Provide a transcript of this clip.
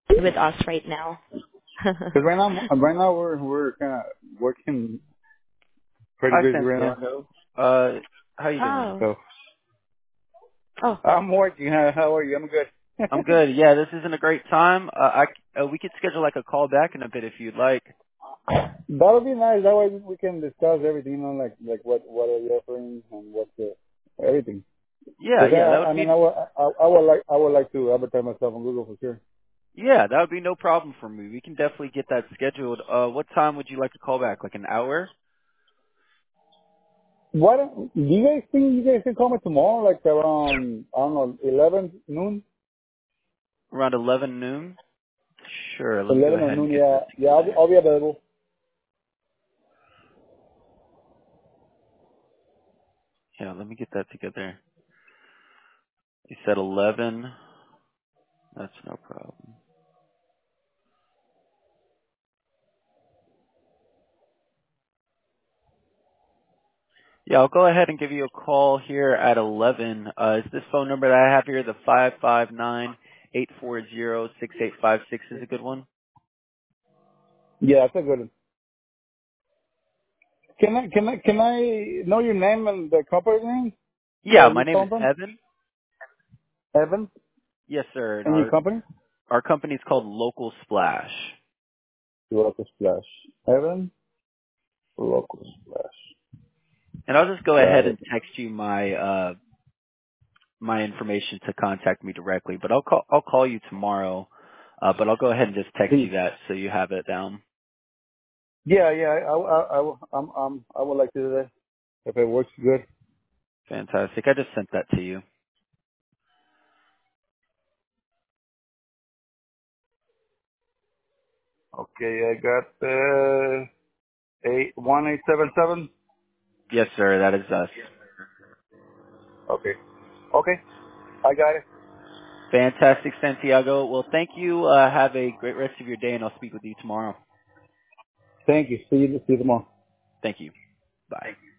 with us right now. Because right now we're kind of working pretty Oh, busy right now. Santiago. How you doing? oh, So oh, I'm working. How are you? I'm good. I'm good. Yeah, this isn't a great time. We could schedule like a call back in a bit if you'd like. That'll be nice. That way we can discuss everything, like what are you offering and what's the everything. Yeah, Because yeah, that I would mean be I would like to advertise myself on Google for sure. yeah, that would be no problem for me. We can definitely get that scheduled. What time would you like to call back? Like an hour? Do you guys think you guys can call me tomorrow, like around I don't know 11 noon, Around 11 noon? Sure. Let me go 11 or ahead and noon? get Yeah, this yeah, together. I'll be available. Yeah, let me get that together. You said 11. That's no problem. Yeah, I'll go ahead and give you a call here at 11. Is this phone number that I have here, the 559-840-6856 is a good one? Yeah, that's a good one. Can I know your name and the company name Yeah, that my you name is called from? Evan. Evan, Yes, sir. And and your our company? our company's called Local Splash. Local Splash. Evan, Local Splash. And I'll just go ahead Got and it. text you my information to contact me directly. But I'll call you tomorrow. But I'll go ahead and just text you See. that so you have it down. Yeah, yeah. I would like to do that if it works good. Fantastic. I just sent that to you. Okay, I got 1877. Yes, sir. That is us. Okay. Okay. I got it. Fantastic, Santiago. Well, thank you. Have a great rest of your day, and I'll speak with you tomorrow. Thank you. See you tomorrow. Thank you. Bye.